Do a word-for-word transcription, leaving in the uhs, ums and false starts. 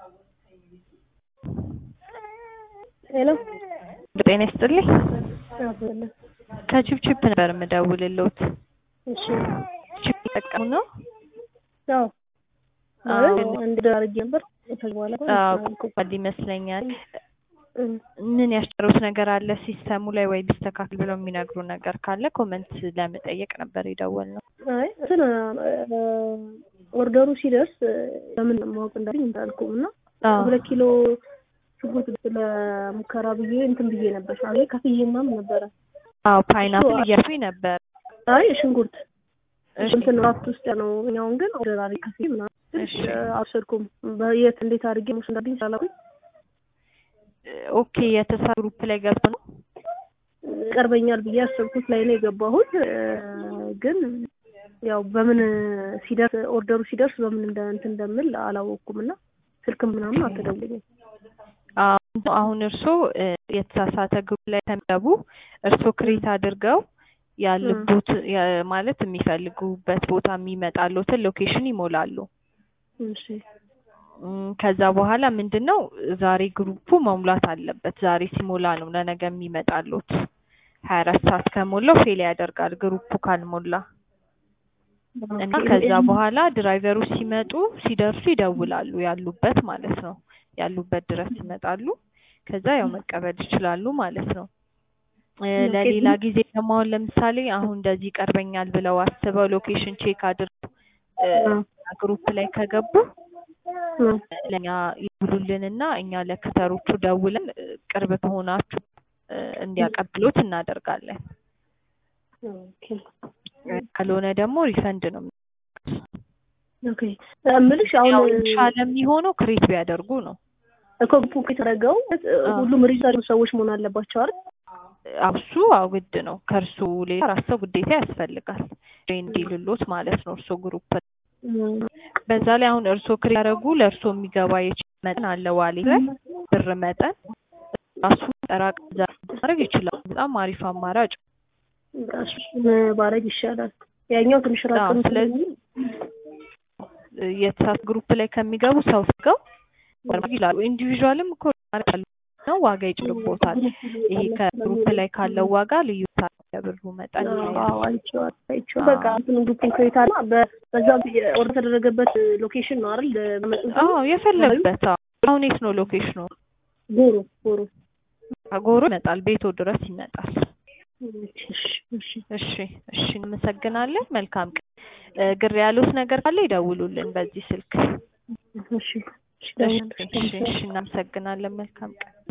ሄሎ ጤና ይስጥልኝ። አብለ ከቺፕቺፕ ነበር የምደውልልዎት። እሺ ቺፕ ተጠቀሙ ነው? አዎ አዎ አንድ ዳርጌ ነበር ተባለ አዎ ይመስለኛል። ምን ያስጨሩት ነገር አለ ሲስተሙ ላይ ወይ ቢስተካከል ብለው የሚነግሩ ነገር ካለ ኮሜንት ለመጠየቅ ነበር የደወልነው። አይ እንትን ኦርደሩ ሲደርስ ለምን ማወቅ እንዳለኝ እንዳልኩምና ሁለት ኪሎ ሽንኩርት ለሙከራ ብዬ እንትን ብዬ ነበር። አይ ከፍዬማ ነበር። አዎ ፓይናፕል እያልኩኝ ነበር። አይ ሽንኩርት እንትን ራት ውስጥ ነው። እኛውን ግን ኦርደር አድርጌ ከፍዬ ምናምን እሺ አልሰርኩም። በየት እንዴት አድርጌ ነው እንዳለኝ ሳላውቅ ኦኬ የተሳሩ ግሩፕ ላይ ገብቶ ነው ቀርበኛል ብዬ አሰብኩት ላይ ነው የገባሁት። ግን ያው በምን ሲደርስ ኦርደሩ ሲደርስ በምን እንደ እንትን እንደምል አላወቅኩምና ስልክ ምናምን አትደውልልኝ። አሁን እርሶ የተሳሳተ ግሩፕ ላይ ተመደቡ። እርሶ ክሬት አድርገው ያለበት ማለት የሚፈልጉበት ቦታ የሚመጣሉትን ሎኬሽን ይሞላሉ። እሺ ከዛ በኋላ ምንድነው ዛሬ ግሩፑ መሙላት አለበት። ዛሬ ሲሞላ ነው ለነገ የሚመጣሉት። ሃያ አራት ሰዓት ከሞላው ፌል ያደርጋል ግሩፑ ካልሞላ። እና ከዛ በኋላ ድራይቨሩ ሲመጡ ሲደርሱ ይደውላሉ ያሉበት ማለት ነው። ያሉበት ድረስ ይመጣሉ። ከዛ ያው መቀበል ይችላሉ ማለት ነው። ለሌላ ጊዜ ደግሞ ለምሳሌ አሁን እንደዚህ ቀርበኛል ብለው አስበው ሎኬሽን ቼክ አድርገው ግሩፕ ላይ ከገቡ ለኛ ይብሉልንና እኛ ለክተሮቹ ደውለን ቅርብ ከሆናችሁ እንዲያቀብሉት እናደርጋለን። ኦኬ ካልሆነ ደግሞ ሪፈንድ ነው። ኦኬ አምልሽ አሁን ሻለ የሚሆነው ክሬት ቢያደርጉ ነው እኮ ቡክ የተደረገው ሁሉም ሪሰርች ሰዎች መሆን አለባቸው አይደል? አብሱ አውግድ ነው። ከርሱ ሌላ ራሱ ግዴታ ያስፈልጋል እንዲልሎት ማለት ነው። እርሶ ግሩፕ በዛ ላይ አሁን እርሶ ክሬት ያደረጉ ለእርሶ የሚገባ የመጠን አለ ዋሌት ላይ ብር መጠን ራሱ ጠራቅ ማድረግ ይችላል። በጣም አሪፍ አማራጭ እሱን ባረግ ይሻላል። ያኛው ትንሽ ራሱ ስለዚህ የተሳሳተ ግሩፕ ላይ ከሚገቡ ሰው ፍቀው ወርማግ ይላሉ። ኢንዲቪጁዋልም እኮ ነው ዋጋ ይጭልቦታል። ይሄ ከግሩፕ ላይ ካለው ዋጋ ልዩ ታደብሩ መጠን አዎ አይቼው አይቼው በቃ እንትን ግሩፕ ክሬታና በዛው ኦርደር ተደረገበት ሎኬሽን ነው አይደል? አዎ የፈለግበት አሁን የት ነው ሎኬሽኑ? ጎሮ ጎሮ ጎሮ ይመጣል። ቤቶ ድረስ ይመጣል። እሺ እሺ እሺ እሺ እንመሰግናለን። መልካም ቀን። ግር ያሉት ነገር ካለ ይደውሉልን በዚህ ስልክ። እሺ እሺ እሺ እናመሰግናለን። መልካም ቀን።